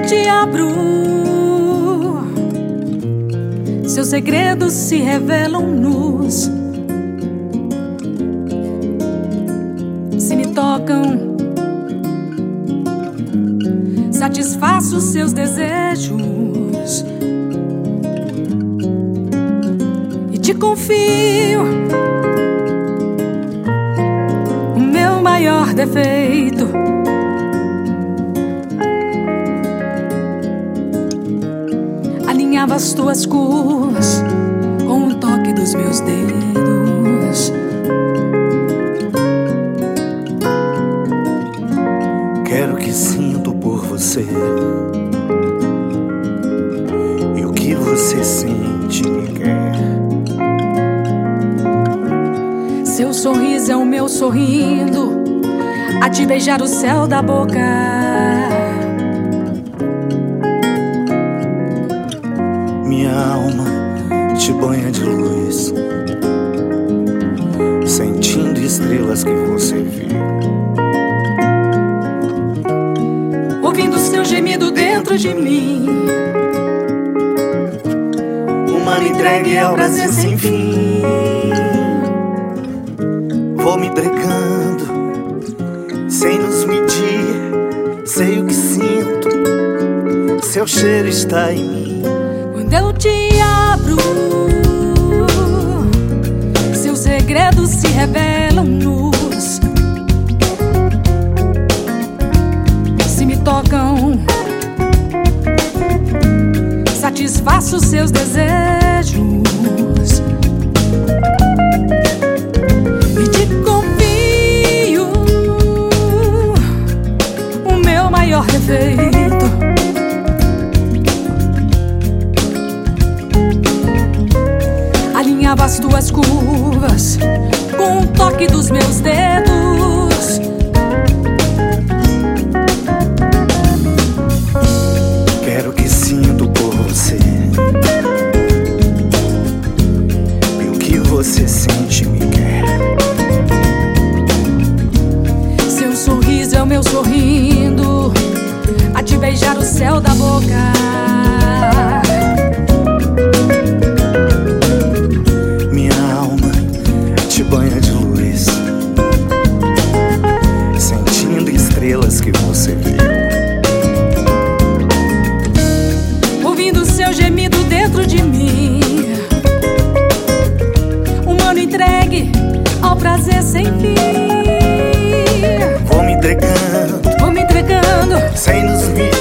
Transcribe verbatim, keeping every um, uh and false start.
te abro, seus segredos se revelam nus. Se me tocam, satisfaço seus desejos e te confio o meu maior defeito. Alinhava as tuas curvas com o toque dos meus dedos. Quero o que sinto por você, e o que você sente me quer. Seu sorriso é o meu sorrindo, a te beijar o céu da boca. Minha alma te banha de luz, sentindo estrelas que você viu. Ouvindo seu gemido dentro de mim, humano entregue ao prazer sem fim. Vou me entregando, sem nos medir. Sei o que sinto, seu cheiro está em mim. Quando eu te abro, seus segredos se revelam nus. Se me tocam, satisfaço seus desejos e te confio o meu maior defeito. Alinhava as tuas curvas com o toque dos meus dedos. Quero o que sinto por você, e o que você sente me quer. Seu sorriso é o meu sorrindo, a te beijar o céu da boca. Banha de luz, sentindo estrelas que você viu. Ouvindo seu gemido dentro de mim, humano entregue ao prazer sem fim. Vou me entregando, Vou me entregando, sem nos medir.